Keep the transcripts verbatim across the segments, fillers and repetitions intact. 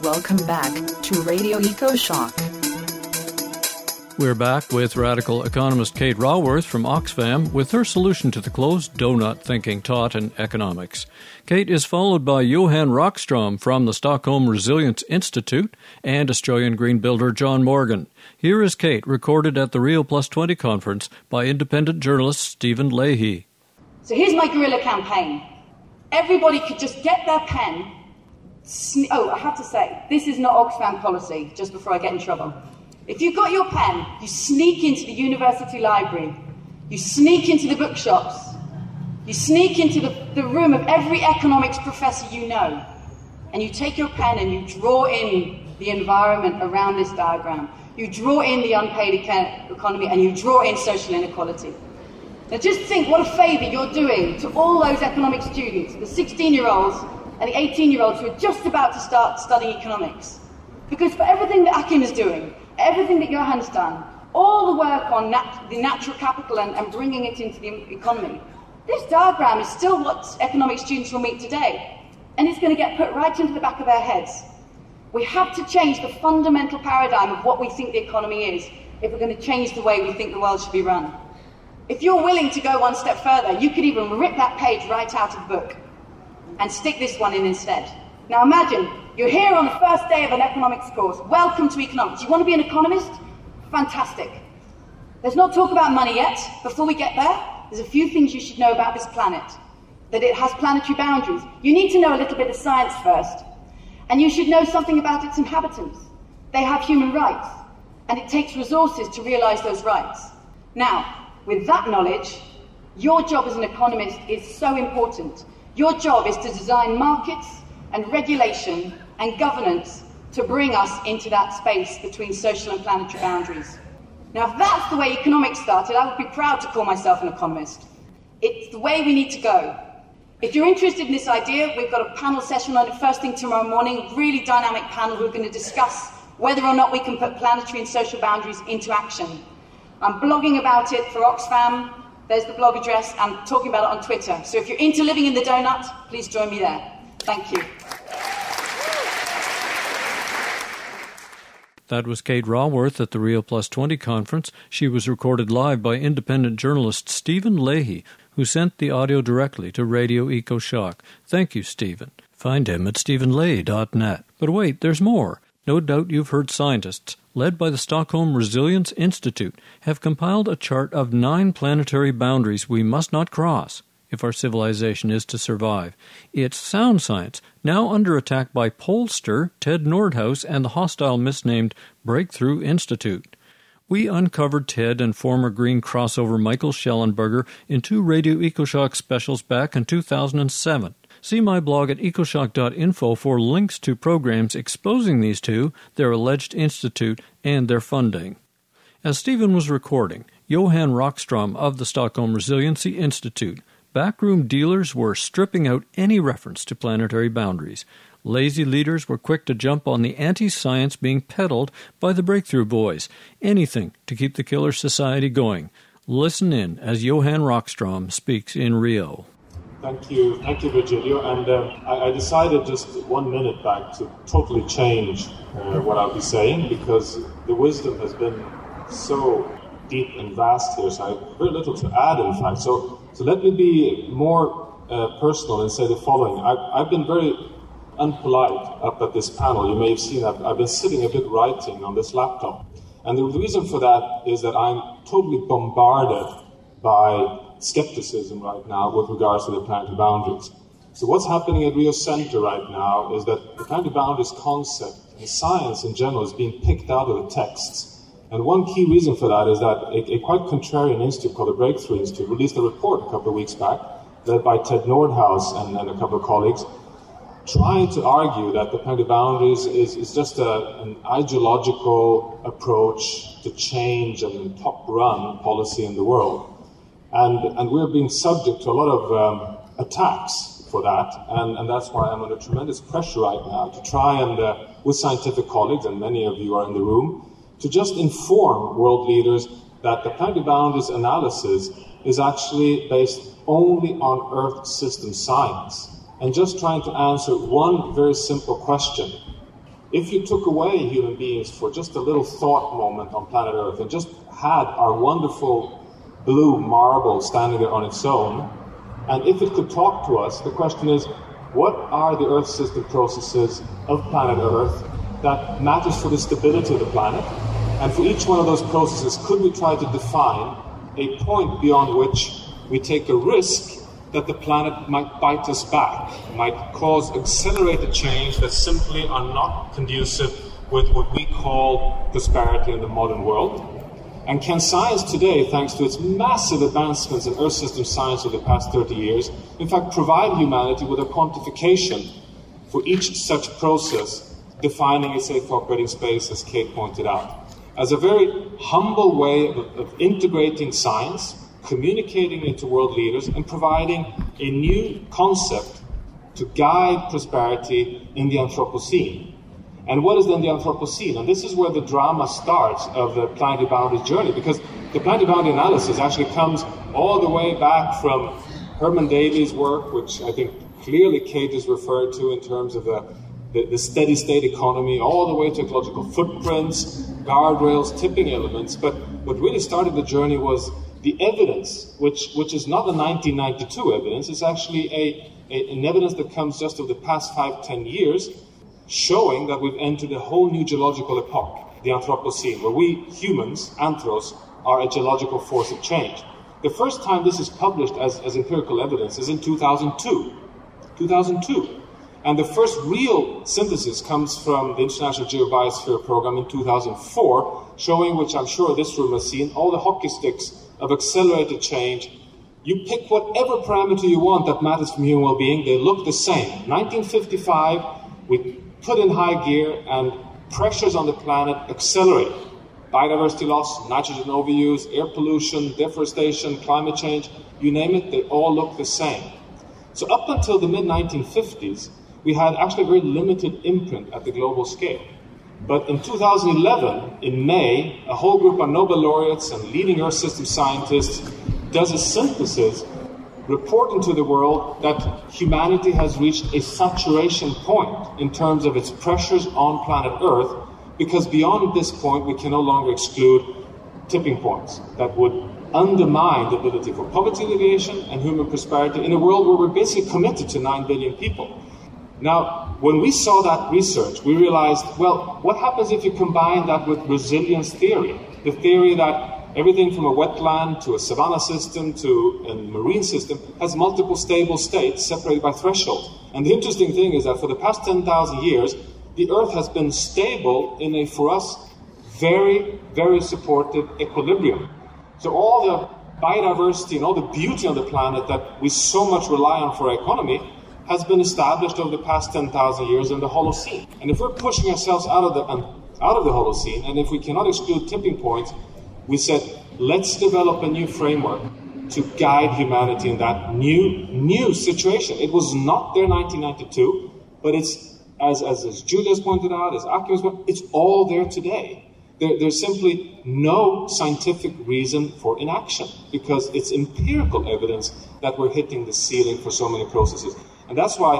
Welcome back to Radio EcoShock. We're back with radical economist Kate Raworth from Oxfam with her solution to the closed donut thinking taught in economics. Kate is followed by Johan Rockstrom from the Stockholm Resilience Institute and Australian Green Builder John Morgan. Here is Kate, recorded at the Rio Plus twenty conference by independent journalist Stephen Leahy. So here's my guerrilla campaign. Everybody could just get their pen. Sne- oh, I have to say, this is not Oxfam policy, just before I get in trouble. If you've got your pen, you sneak into the university library, you sneak into the bookshops, you sneak into the, the room of every economics professor you know, and you take your pen and you draw in the environment around this diagram. You draw in the unpaid economy and you draw in social inequality. Now just think what a favour you're doing to all those economics students, the sixteen-year-olds and the eighteen-year-olds who are just about to start studying economics. Because for everything that Akim is doing, everything that Johan's done, all the work on nat- the natural capital and, and bringing it into the economy, this diagram is still what economic students will meet today. And it's going to get put right into the back of their heads. We have to change the fundamental paradigm of what we think the economy is if we're going to change the way we think the world should be run. If you're willing to go one step further, you could even rip that page right out of the book and stick this one in instead. Now imagine, you're here on the first day of an economics course. Welcome to economics. You want to be an economist? Fantastic. Let's not talk about money yet. Before we get there, there's a few things you should know about this planet. That it has planetary boundaries. You need to know a little bit of science first. And you should know something about its inhabitants. They have human rights. And it takes resources to realise those rights. Now, with that knowledge, your job as an economist is so important. Your job is to design markets and regulation and governance to bring us into that space between social and planetary boundaries. Now, if that's the way economics started, I would be proud to call myself an economist. It's the way we need to go. If you're interested in this idea, we've got a panel session on it first thing tomorrow morning, really dynamic panel who are going to discuss whether or not we can put planetary and social boundaries into action. I'm blogging about it for Oxfam. There's the blog address. I'm talking about it on Twitter. So if you're into living in the donut, please join me there. Thank you. That was Kate Raworth at the Rio Plus twenty conference. She was recorded live by independent journalist Stephen Leahy, who sent the audio directly to Radio EcoShock. Thank you, Stephen. Find him at stephen leahy dot net. But wait, there's more. No doubt you've heard scientists, led by the Stockholm Resilience Institute, have compiled a chart of nine planetary boundaries we must not cross if our civilization is to survive. It's sound science, now under attack by pollster Ted Nordhaus and the hostile misnamed Breakthrough Institute. We uncovered Ted and former Green crossover Michael Schellenberger in two Radio EcoShock specials back in two thousand seven. See my blog at ecoshock dot info for links to programs exposing these two, their alleged institute, and their funding. As Stephen was recording, Johan Rockstrom of the Stockholm Resiliency Institute, backroom dealers were stripping out any reference to planetary boundaries. Lazy leaders were quick to jump on the anti-science being peddled by the Breakthrough Boys. Anything to keep the killer society going. Listen in as Johan Rockstrom speaks in Rio. Thank you, thank you, Virgilio. And uh, I, I decided just one minute back to totally change uh, what I'll be saying, because the wisdom has been so deep and vast here, so I have very little to add, in fact. So, so let me be more uh, personal and say the following. I've, I've been very unpolite up at this panel. You may have seen I've, I've been sitting a bit writing on this laptop. And the reason for that is that I'm totally bombarded by skepticism right now with regards to the planetary boundaries. So what's happening at Rio Center right now is that the planetary boundaries concept and science in general is being picked out of the texts. And one key reason for that is that a, a quite contrarian institute called the Breakthrough Institute released a report a couple of weeks back, led by Ted Nordhaus and, and a couple of colleagues, trying to argue that the planetary boundaries is, is just a, an ideological approach to change and top-run policy in the world. And, and we're being subject to a lot of um, attacks for that, and, and that's why I'm under tremendous pressure right now to try and, uh, with scientific colleagues, and many of you are in the room, to just inform world leaders that the planetary boundaries analysis is actually based only on Earth system science, and just trying to answer one very simple question. if you took away human beings for just a little thought moment on planet Earth and just had our wonderful blue marble standing there on its own, and if it could talk to us, the question is, what are the Earth system processes of planet Earth that matters for the stability of the planet? And for each one of those processes, could we try to define a point beyond which we take a risk that the planet might bite us back, might cause accelerated change that simply are not conducive with what we call prosperity in the modern world? And can science today, thanks to its massive advancements in Earth system science over the past thirty years, in fact provide humanity with a quantification for each such process, defining a safe operating space, as Kate pointed out, as a very humble way of, of integrating science, communicating it to world leaders, and providing a new concept to guide prosperity in the Anthropocene. And what is then the Anthropocene? And this is where the drama starts of the planetary boundaries journey, because the planetary boundary analysis actually comes all the way back from Herman Daly's work, which I think clearly Kate is referred to in terms of the, the, the steady state economy, all the way to ecological footprints, guardrails, tipping elements. But what really started the journey was the evidence, which, which is not a nineteen ninety-two evidence, it's actually a, a, an evidence that comes just over the past five, ten years, showing that we've entered a whole new geological epoch, the Anthropocene, where we humans, anthros, are a geological force of change. The first time this is published as, as empirical evidence is in two thousand two. two thousand two. And the first real synthesis comes from the International Geobiosphere Program in two thousand four, showing, which I'm sure this room has seen, all the hockey sticks of accelerated change. You pick whatever parameter you want that matters for human well-being, they look the same. nineteen fifty-five, we put in high gear and pressures on the planet accelerate. Biodiversity loss, nitrogen overuse, air pollution, deforestation, climate change, you name it, they all look the same. So up until the mid nineteen fifties, we had actually a very limited imprint at the global scale. But in two thousand eleven, in May, a whole group of Nobel laureates and leading Earth system scientists does a synthesis reporting to the world that humanity has reached a saturation point in terms of its pressures on planet Earth, because beyond this point we can no longer exclude tipping points that would undermine the ability for poverty alleviation and human prosperity in a world where we're basically committed to nine billion people. Now, when we saw that research, we realized, well, what happens if you combine that with resilience theory? The theory that everything from a wetland to a savanna system to a marine system has multiple stable states separated by thresholds. And the interesting thing is that for the past ten thousand years, the Earth has been stable in a, for us, very, very supportive equilibrium. So all the biodiversity and all the beauty on the planet that we so much rely on for our economy has been established over the past ten thousand years in the Holocene. And if we're pushing ourselves out of the um, out of the Holocene, and if we cannot exclude tipping points, we said, let's develop a new framework to guide humanity in that new new situation. It was not there in nineteen ninety-two, but it's, as, as, as Julia's pointed out, as Aki's pointed out, it's all there today. There, there's simply no scientific reason for inaction, because it's empirical evidence that we're hitting the ceiling for so many processes. And that's why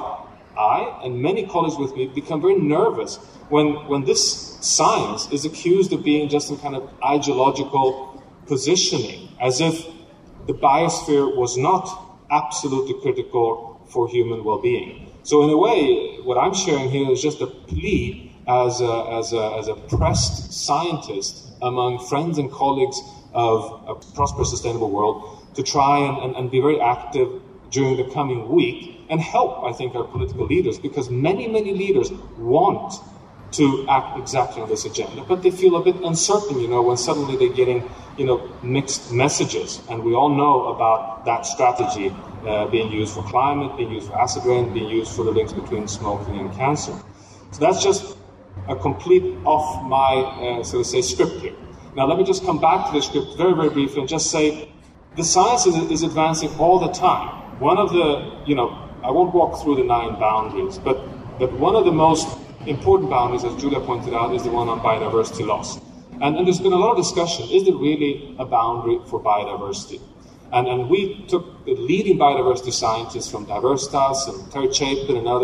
I and many colleagues with me become very nervous when, when this science is accused of being just some kind of ideological positioning, as if the biosphere was not absolutely critical for human well-being. So in a way, what I'm sharing here is just a plea as a, as a, as a pressed scientist among friends and colleagues of a prosperous, sustainable world to try and, and, and be very active during the coming week and help, I think, our political leaders, because many, many leaders want to act exactly on this agenda, but they feel a bit uncertain, you know, when suddenly they're getting, you know, mixed messages. And we all know about that strategy uh, being used for climate, being used for acid rain, being used for the links between smoking and cancer. So that's just a complete off my, uh, so to say, script here. Now let me just come back to the script very, very briefly and just say the science is, is advancing all the time. One of the, you know, I won't walk through the nine boundaries, but, but one of the most important boundaries, as Julia pointed out, is the one on biodiversity loss. And, and there's been a lot of discussion, is there really a boundary for biodiversity? And, and we took the leading biodiversity scientists from Diversitas and Terry Chapin and others,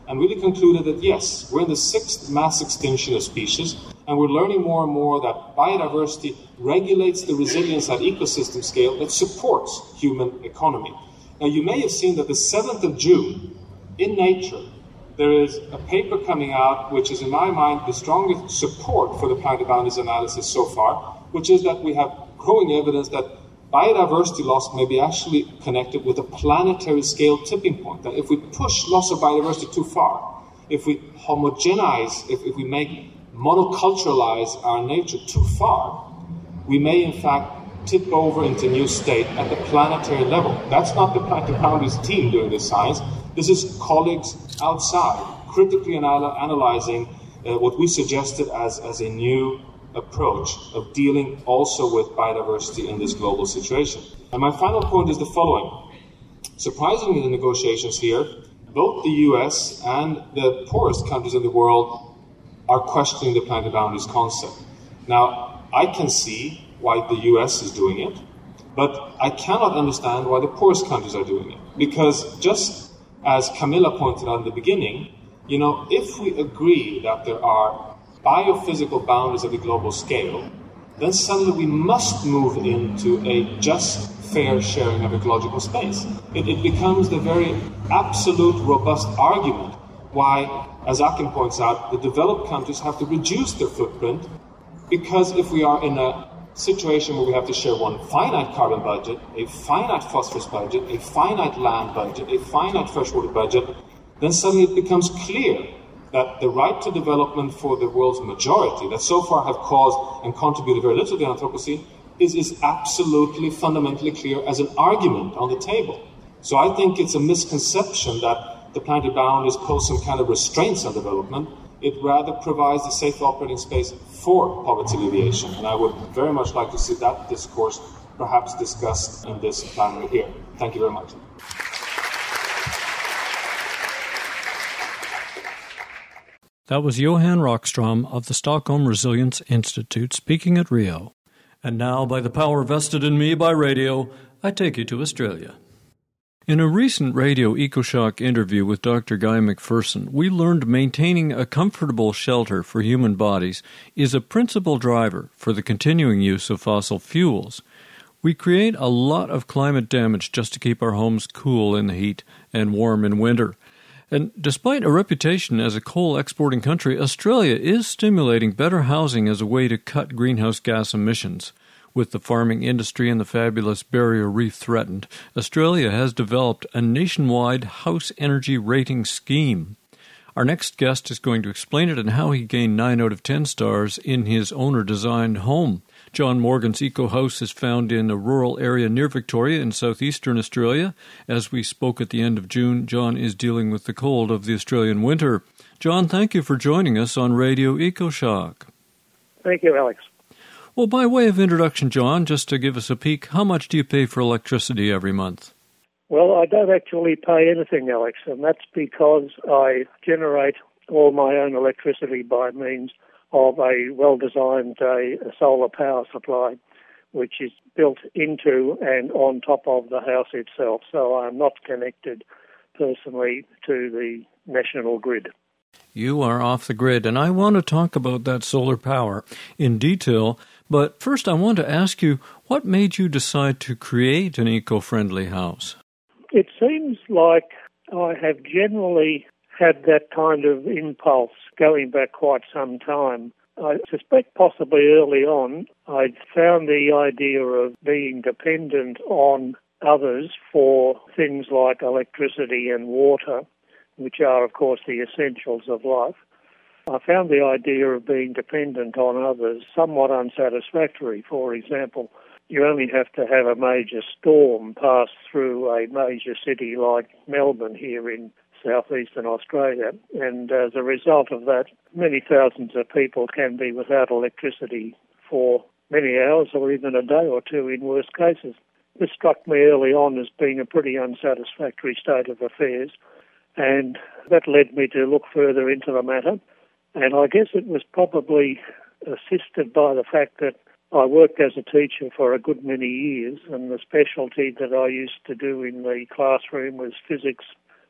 and really concluded that yes, we're in the sixth mass extinction of species, and we're learning more and more that biodiversity regulates the resilience at ecosystem scale that supports human economy. Now, you may have seen that the seventh of June, in Nature, there is a paper coming out which is, in my mind, the strongest support for the planetary boundaries analysis so far, which is that we have growing evidence that biodiversity loss may be actually connected with a planetary scale tipping point. That if we push loss of biodiversity too far, if we homogenize, if, if we make monoculturalize our nature too far, we may in fact tip over into a new state at the planetary level. That's not the planetary boundaries team doing this science. This is colleagues outside, critically anal- analyzing uh, what we suggested as, as a new approach of dealing also with biodiversity in this global situation. And my final point is the following. Surprisingly, in the negotiations here, both the U S and the poorest countries in the world are questioning the planetary boundaries concept. Now, I can see why the U S is doing it, but I cannot understand why the poorest countries are doing it. Because just as Camilla pointed out in the beginning, you know, if we agree that there are biophysical boundaries at the global scale, then suddenly we must move into a just, fair sharing of ecological space. It, it becomes the very absolute, robust argument why, as Akin points out, the developed countries have to reduce their footprint, because if we are in a situation where we have to share one finite carbon budget, a finite phosphorus budget, a finite land budget, a finite freshwater budget, then suddenly it becomes clear that the right to development for the world's majority, that so far have caused and contributed very little to the Anthropocene, is, is absolutely fundamentally clear as an argument on the table. So I think it's a misconception that the planetary boundaries pose some kind of restraints on development. It rather provides a safe operating space for poverty alleviation. And I would very much like to see that discourse perhaps discussed in this plenary here. Thank you very much. That was Johan Rockstrom of the Stockholm Resilience Institute speaking at Rio. And now, by the power vested in me by radio, I take you to Australia. In a recent Radio EcoShock interview with Doctor Guy McPherson, we learned maintaining a comfortable shelter for human bodies is a principal driver for the continuing use of fossil fuels. We create a lot of climate damage just to keep our homes cool in the heat and warm in winter. And despite a reputation as a coal-exporting country, Australia is stimulating better housing as a way to cut greenhouse gas emissions. With the farming industry and the fabulous barrier reef threatened, Australia has developed a nationwide house energy rating scheme. Our next guest is going to explain it and how he gained nine out of ten stars in his owner-designed home. John Morgan's Eco House is found in a rural area near Victoria in southeastern Australia. As we spoke at the end of June, John is dealing with the cold of the Australian winter. John, thank you for joining us on Radio EcoShock. Thank you, Alex. Well, by way of introduction, John, just to give us a peek, how much do you pay for electricity every month? Well, I don't actually pay anything, Alex, and that's because I generate all my own electricity by means of a well-designed uh, solar power supply, which is built into and on top of the house itself. So I'm not connected personally to the national grid. You are off the grid, and I want to talk about that solar power in detail. But first, I want to ask you, what made you decide to create an eco-friendly house? It seems like I have generally had that kind of impulse going back quite some time. I suspect possibly early on I'd found the idea of being dependent on others for things like electricity and water, which are, of course, the essentials of life. I found the idea of being dependent on others somewhat unsatisfactory. For example, you only have to have a major storm pass through a major city like Melbourne here in southeastern Australia, and as a result of that, many thousands of people can be without electricity for many hours or even a day or two in worst cases. This struck me early on as being a pretty unsatisfactory state of affairs, and that led me to look further into the matter. And I guess it was probably assisted by the fact that I worked as a teacher for a good many years, and the specialty that I used to do in the classroom was physics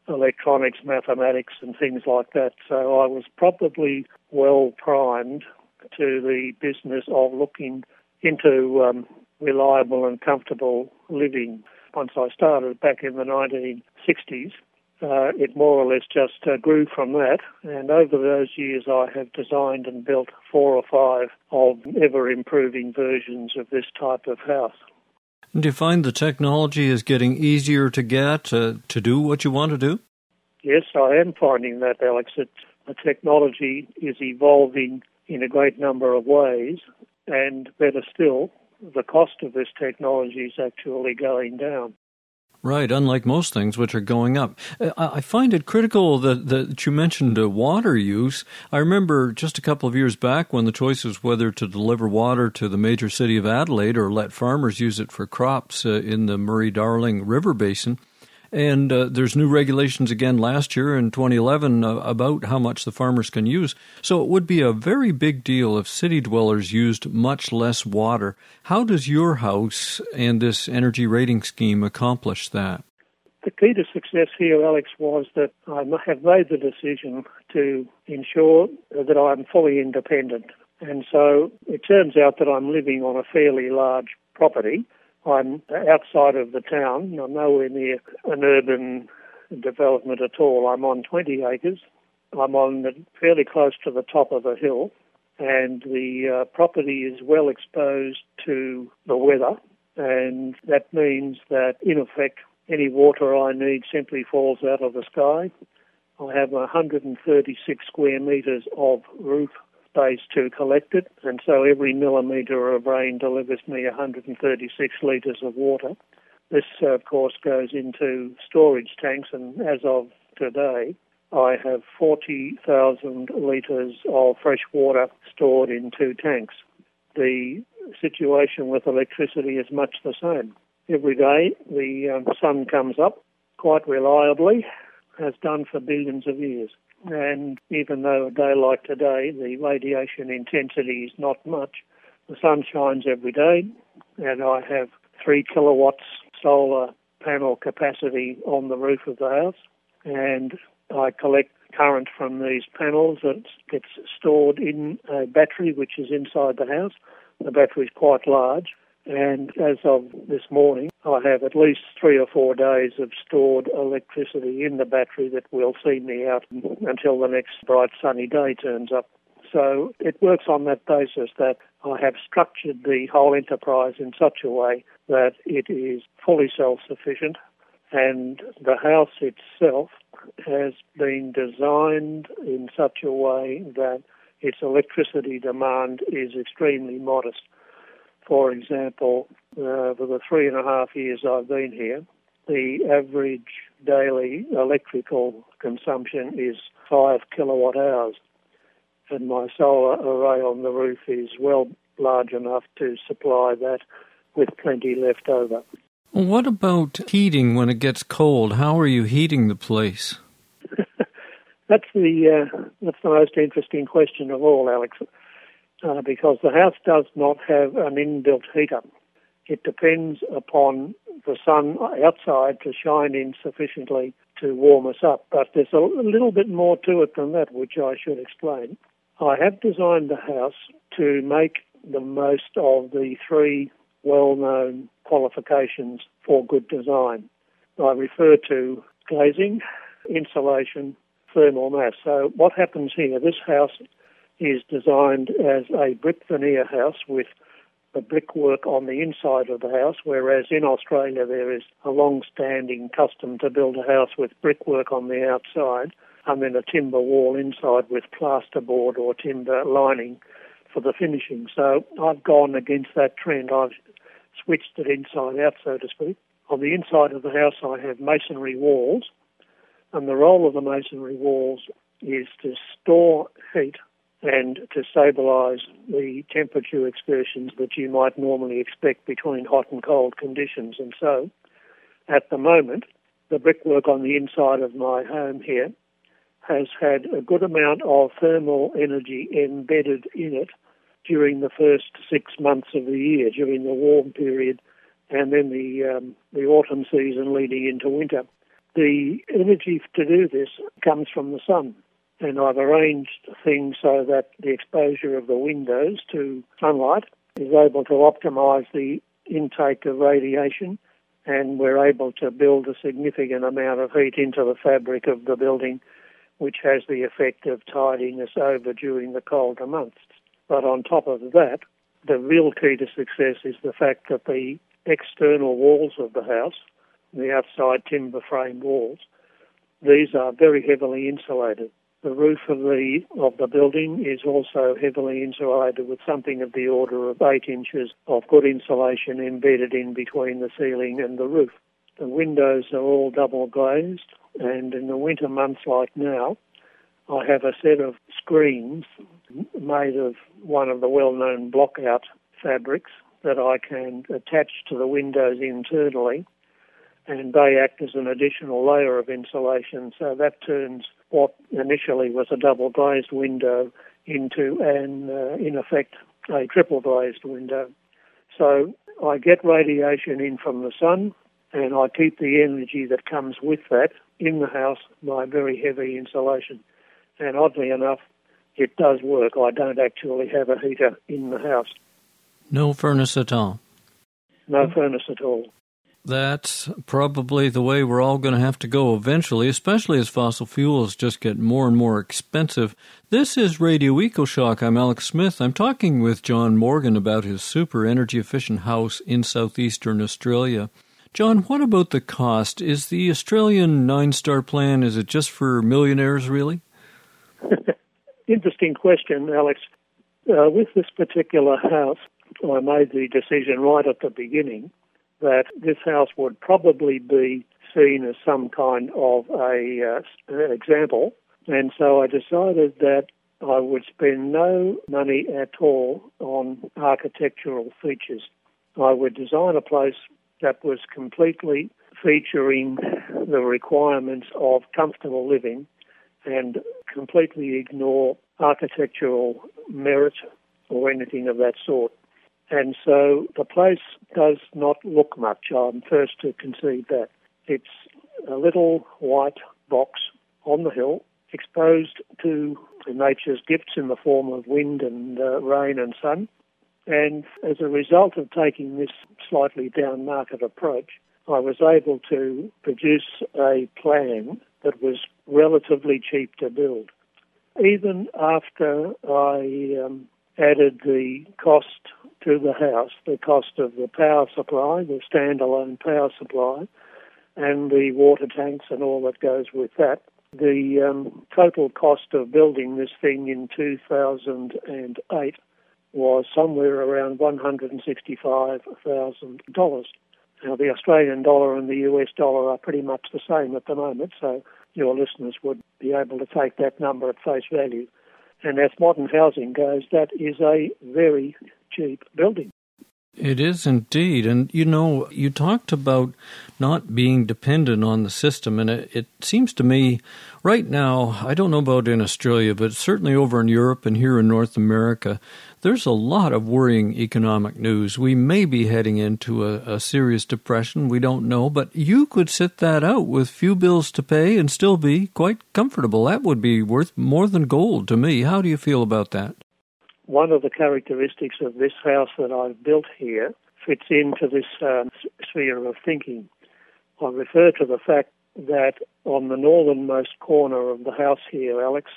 electronics, mathematics and things like that. So I was probably well primed to the business of looking into um, reliable and comfortable living. Once I started back in the nineteen sixties, uh, it more or less just uh, grew from that. And over those years, I have designed and built four or five of ever-improving versions of this type of house. Do you find the technology is getting easier to get uh, to do what you want to do? Yes, I am finding that, Alex. That the technology is evolving in a great number of ways, and better still, the cost of this technology is actually going down. Right, unlike most things which are going up. I find it critical that, that you mentioned uh, water use. I remember just a couple of years back when the choice was whether to deliver water to the major city of Adelaide or let farmers use it for crops uh, in the Murray-Darling River Basin. And uh, there's new regulations again last year in twenty eleven uh, about how much the farmers can use. So it would be a very big deal if city dwellers used much less water. How does your house and this energy rating scheme accomplish that? The key to success here, Alex, was that I have made the decision to ensure that I'm fully independent. And so it turns out that I'm living on a fairly large property. I'm outside of the town. I'm nowhere near an urban development at all. I'm on twenty acres. I'm on the, fairly close to the top of a hill, and the uh, property is well exposed to the weather, and that means that, in effect, any water I need simply falls out of the sky. I have one hundred thirty-six square metres of roof space to collect it, and so every millimetre of rain delivers me one hundred thirty-six litres of water. This, uh, of course, goes into storage tanks, and as of today, I have forty thousand litres of fresh water stored in two tanks. The situation with electricity is much the same. Every day, the um, sun comes up quite reliably, has done for billions of years. And even though a day like today, the radiation intensity is not much, the sun shines every day, and I have three kilowatts solar panel capacity on the roof of the house, and I collect current from these panels that gets stored in a battery which is inside the house. The battery is quite large, and as of this morning, I have at least three or four days of stored electricity in the battery that will see me out until the next bright sunny day turns up. So it works on that basis that I have structured the whole enterprise in such a way that it is fully self-sufficient, and the house itself has been designed in such a way that its electricity demand is extremely modest. For example, uh, for the three and a half years I've been here, the average daily electrical consumption is five kilowatt hours, and my solar array on the roof is well large enough to supply that with plenty left over. What about heating when it gets cold? How are you heating the place? That's the uh, that's the most interesting question of all, Alex. Uh, because the house does not have an inbuilt heater. It depends upon the sun outside to shine in sufficiently to warm us up. But there's a little bit more to it than that, which I should explain. I have designed the house to make the most of the three well-known qualifications for good design. I refer to glazing, insulation, thermal mass. So what happens here, this house is designed as a brick veneer house with the brickwork on the inside of the house, whereas in Australia there is a long-standing custom to build a house with brickwork on the outside and then a timber wall inside with plasterboard or timber lining for the finishing. So I've gone against that trend. I've switched it inside out, so to speak. On the inside of the house I have masonry walls, and the role of the masonry walls is to store heat and to stabilise the temperature excursions that you might normally expect between hot and cold conditions. And so, at the moment, the brickwork on the inside of my home here has had a good amount of thermal energy embedded in it during the first six months of the year, during the warm period, and then the um, the autumn season leading into winter. The energy to do this comes from the sun, and I've arranged things so that the exposure of the windows to sunlight is able to optimise the intake of radiation, and we're able to build a significant amount of heat into the fabric of the building, which has the effect of tiding us over during the colder months. But on top of that, the real key to success is the fact that the external walls of the house, the outside timber frame walls, these are very heavily insulated. The roof of the of the building is also heavily insulated with something of the order of eight inches of good insulation embedded in between the ceiling and the roof. The windows are all double glazed, and in the winter months like now, I have a set of screens made of one of the well-known block-out fabrics that I can attach to the windows internally, and they act as an additional layer of insulation, so that turns what initially was a double-glazed window into an, uh, in effect, a triple-glazed window. So I get radiation in from the sun, and I keep the energy that comes with that in the house by very heavy insulation. And oddly enough, it does work. I don't actually have a heater in the house. No furnace at all? No furnace at all. That's probably the way we're all going to have to go eventually, especially as fossil fuels just get more and more expensive. This is Radio EcoShock. I'm Alex Smith. I'm talking with John Morgan about his super energy-efficient house in southeastern Australia. John, what about the cost? Is the Australian nine-star plan, is it just for millionaires, really? Interesting question, Alex. Uh, with this particular house, I made the decision right at the beginning that this house would probably be seen as some kind of a uh, example, and so I decided that I would spend no money at all on architectural features. I would design a place that was completely featuring the requirements of comfortable living and completely ignore architectural merit or anything of that sort. And so the place does not look much. I'm first to concede that. It's a little white box on the hill, exposed to nature's gifts in the form of wind and uh, rain and sun. And as a result of taking this slightly down-market approach, I was able to produce a plan that was relatively cheap to build. Even after I um, added the cost to the house, the cost of the power supply, the standalone power supply, and the water tanks and all that goes with that, the um, total cost of building this thing in two thousand eight was somewhere around one hundred sixty-five thousand dollars. Now, the Australian dollar and the U S dollar are pretty much the same at the moment, so your listeners would be able to take that number at face value. And as modern housing goes, that is a very cheap building. It is indeed. And, you know, you talked about not being dependent on the system, and it, it seems to me right now, I don't know about in Australia, but certainly over in Europe and here in North America, there's a lot of worrying economic news. We may be heading into a, a serious depression. We don't know, but you could sit that out with few bills to pay and still be quite comfortable. That would be worth more than gold to me. How do you feel about that? One of the characteristics of this house that I've built here fits into this um, sphere of thinking. I refer to the fact that on the northernmost corner of the house here, Alex,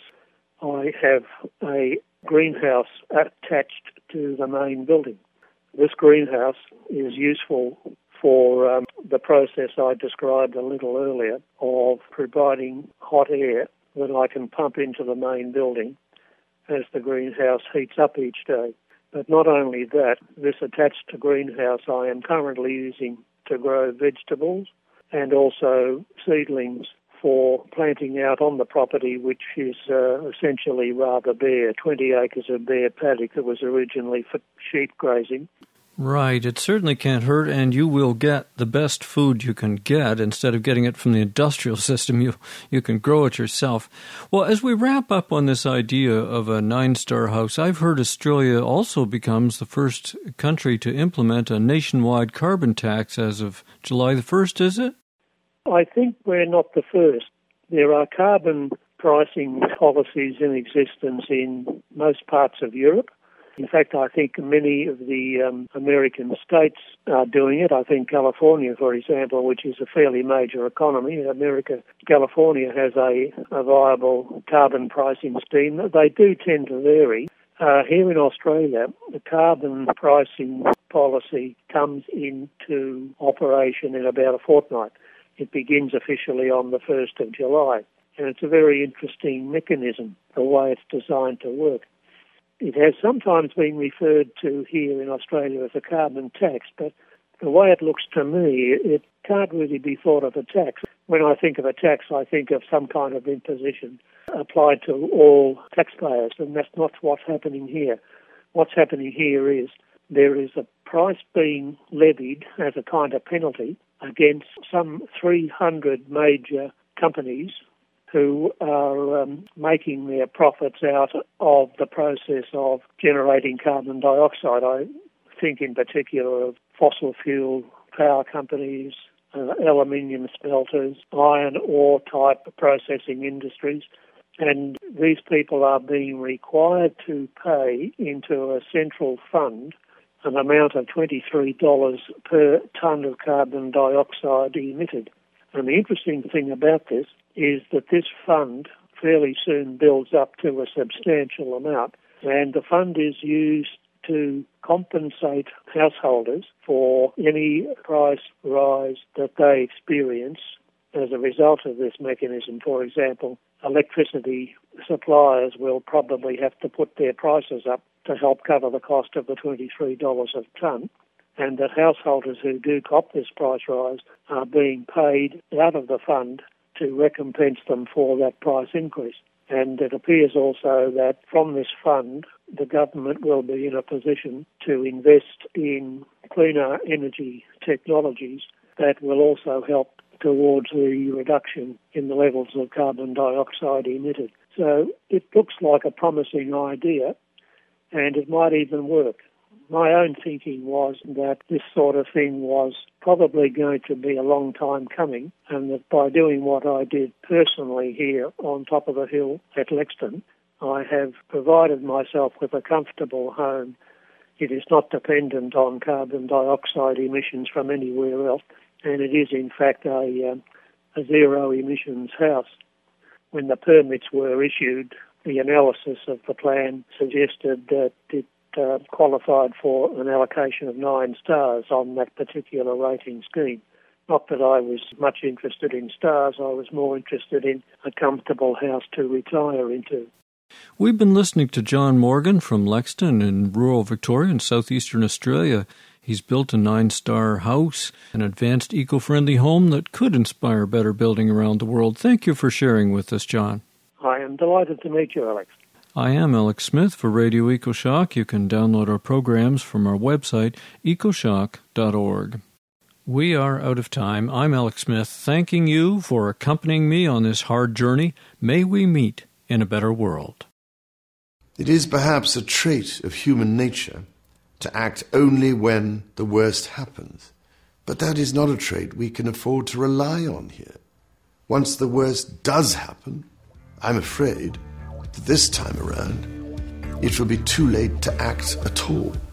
I have a greenhouse attached to the main building. This greenhouse is useful for um, the process I described a little earlier of providing hot air that I can pump into the main building as the greenhouse heats up each day. But not only that, this attached to greenhouse I am currently using to grow vegetables and also seedlings for planting out on the property, which is uh, essentially rather bare, twenty acres of bare paddock that was originally for sheep grazing. Right. It certainly can't hurt, and you will get the best food you can get. Instead of getting it from the industrial system, you you can grow it yourself. Well, as we wrap up on this idea of a nine-star house, I've heard Australia also becomes the first country to implement a nationwide carbon tax as of July the first, is it? I think we're not the first. There are carbon pricing policies in existence in most parts of Europe. In fact, I think many of the um, American states are doing it. I think California, for example, which is a fairly major economy, America, California has a, a viable carbon pricing scheme. They do tend to vary. Uh, here in Australia, the carbon pricing policy comes into operation in about a fortnight. It begins officially on the first of July, and it's a very interesting mechanism, the way it's designed to work. It has sometimes been referred to here in Australia as a carbon tax, but the way it looks to me, it can't really be thought of a tax. When I think of a tax, I think of some kind of imposition applied to all taxpayers, and that's not what's happening here. What's happening here is there is a price being levied as a kind of penalty against some three hundred major companies who are um, making their profits out of the process of generating carbon dioxide. I think in particular of fossil fuel power companies, uh, aluminium smelters, iron ore type processing industries. And these people are being required to pay into a central fund an amount of twenty-three dollars per tonne of carbon dioxide emitted. And the interesting thing about this is that this fund fairly soon builds up to a substantial amount, and the fund is used to compensate householders for any price rise that they experience as a result of this mechanism. For example, electricity suppliers will probably have to put their prices up to help cover the cost of the twenty-three dollars a tonne, and that householders who do cop this price rise are being paid out of the fund to recompense them for that price increase. And it appears also that from this fund, the government will be in a position to invest in cleaner energy technologies that will also help towards the reduction in the levels of carbon dioxide emitted. So it looks like a promising idea, and it might even work. My own thinking was that this sort of thing was probably going to be a long time coming, and that by doing what I did personally here on top of the hill at Lexton, I have provided myself with a comfortable home. It is not dependent on carbon dioxide emissions from anywhere else, and it is in fact a, uh, a zero emissions house. When the permits were issued, the analysis of the plan suggested that it Uh, qualified for an allocation of nine stars on that particular rating scheme. Not that I was much interested in stars, I was more interested in a comfortable house to retire into. We've been listening to John Morgan from Lexton in rural Victoria in southeastern Australia. He's built a nine-star house, an advanced eco-friendly home that could inspire better building around the world. Thank you for sharing with us, John. I am delighted to meet you, Alex. I am Alex Smith for Radio EcoShock. You can download our programs from our website, ecoshock dot org. We are out of time. I'm Alex Smith, thanking you for accompanying me on this hard journey. May we meet in a better world. It is perhaps a trait of human nature to act only when the worst happens. But that is not a trait we can afford to rely on here. Once the worst does happen, I'm afraid that this time around, it will be too late to act at all.